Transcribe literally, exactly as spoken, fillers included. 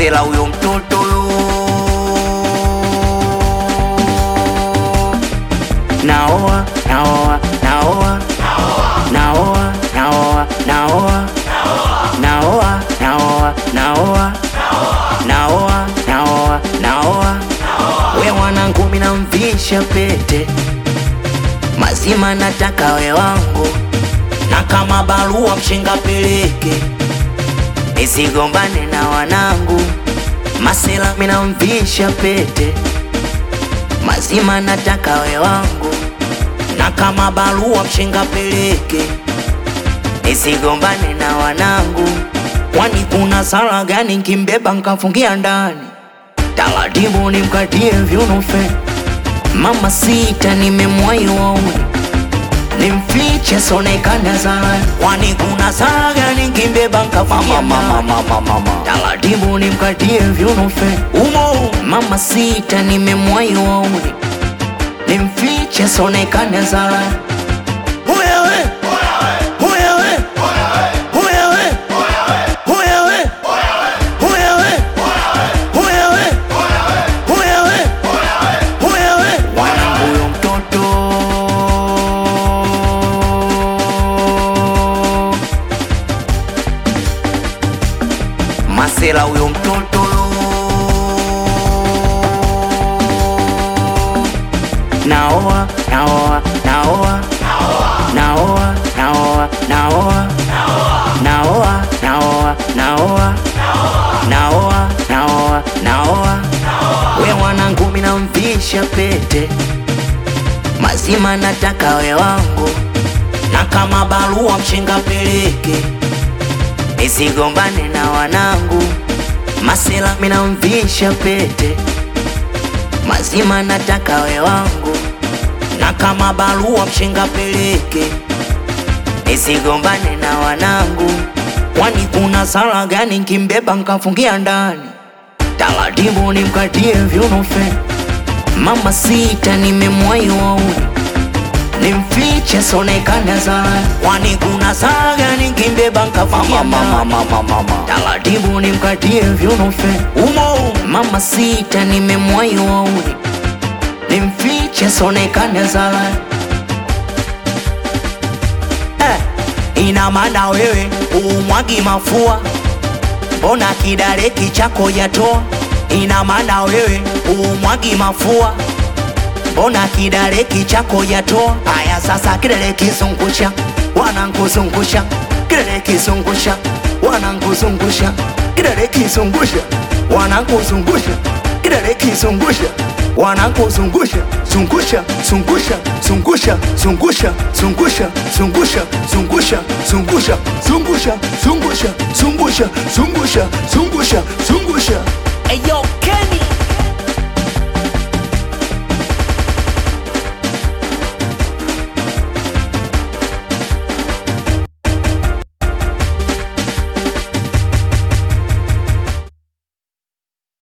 Masela huyo mtoto naoa naoa naoa naoa naoa naoa naoa naoa naoa naoa naoa naoa we mwanangu mina mvisha pete mazima nataka we wangu na kama barua mshenga peleke nisigombane na wanangu. Masela mina mvisha pete mazima nataka we wangu na kama barua mshenga peleke nisigombane na wanangu. Kwani kuna sala gani nkimbeba nkafungia ndani? Taratibu nimkatie viuno fe mama sita nimemwahi wauni nimfiche sonekana zala. Kwani kuna sala gani nkimbeba nkafungia ndani? Taratibu nimkatie viuno fe umo mama sita nimemwahi wauni nimfiche sonekana zala. Wewe Masela huyo mtoto naoa naoa naoa naoa naoa naoa naoa naoa naoa naoa naoa naoa we mwanangu mina mvisha pete mazima nataka we wangu na kama barua mshenga peleke nisigombane na wanangu. Masela mina mvisha pete mazima nataka we wangu na kama barua mshenga peleke nisigombane na wanangu. Kwani kuna sala gani nkimbeba nkafungia ndani? Taratibu nimkatie viuno fe mama sita nimemwahi wauni nimfiche sonekana zala. Kwani kuna sala gani nkimbeba nkafungia ndani? Taratibu nimkatie viuno fe umo mama sita nimemwahi wauni nimfiche sonekana zala. Eh, ina maana wewe umwagi mafua mbona kidareki chako yatoa? Ina maana wewe umwagi mafua mbona kidareki chako yatoa? Aya sasa kidare kizungusha wanankuzungusha kidare kizungusha wanankuzungusha kidare kizungusha wanankuzungusha kidare kizungusha wanankuzungusha zungusha zungusha zungusha zungusha zungusha zungusha zungusha zungusha zungusha zungusha zungusha zungusha zungusha zungusha. Hey yo